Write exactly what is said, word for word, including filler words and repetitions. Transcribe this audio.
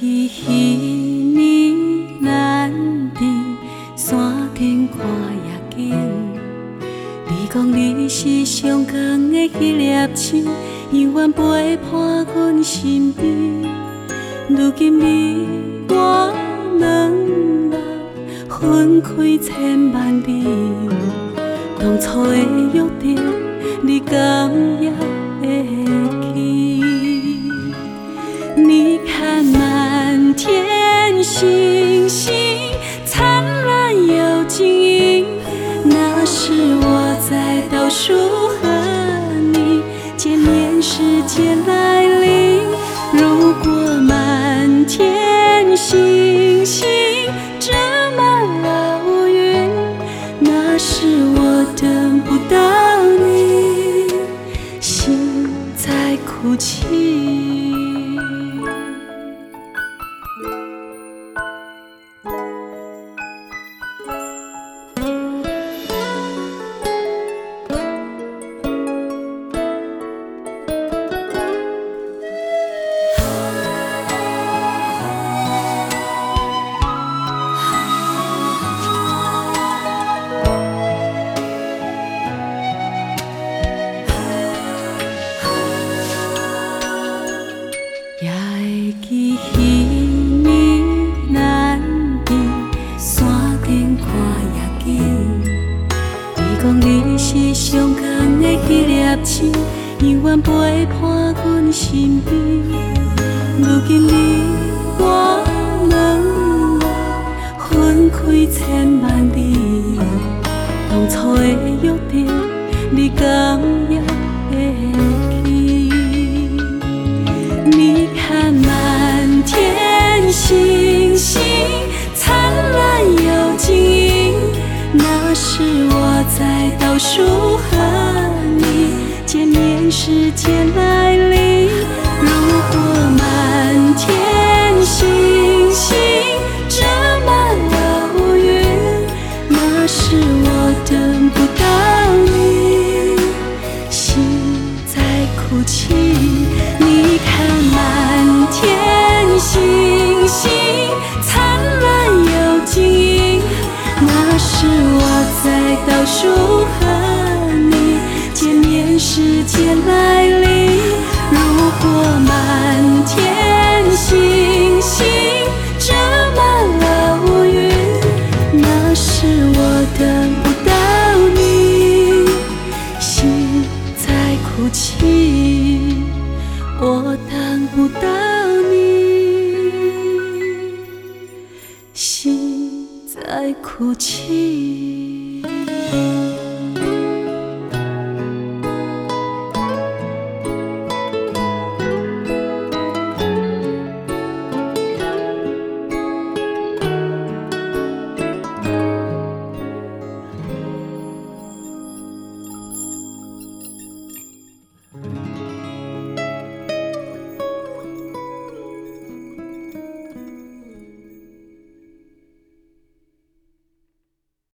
记彼年咱伫山顶看夜景，你讲你是上港的迄粒星，永远陪伴阮身边。如今你我两人分开千万里，当初的约定，你敢也会记？你看满天星星，灿烂又晶莹，那是我在倒数和你见面时间来临。如果满天星星遮满了乌云，那是我等不到你，心在哭泣。也会记彼年咱伫山顶看夜景，你讲你是上港的迄粒星，永远陪伴阮身边。如今你我两人分开千万里，当初的约定，你敢也会记？你看满天星星，灿烂又晶莹，那是我在倒数和你见面时间来临。如果满天星星遮满了乌云，那是我等不到你，心在哭泣。你看满天星星，灿烂又晶莹，那是我在倒数和你见面时间来临。如果满天星星遮满了乌云，那是我等不到你，心在哭泣。我等不到你，心在哭泣。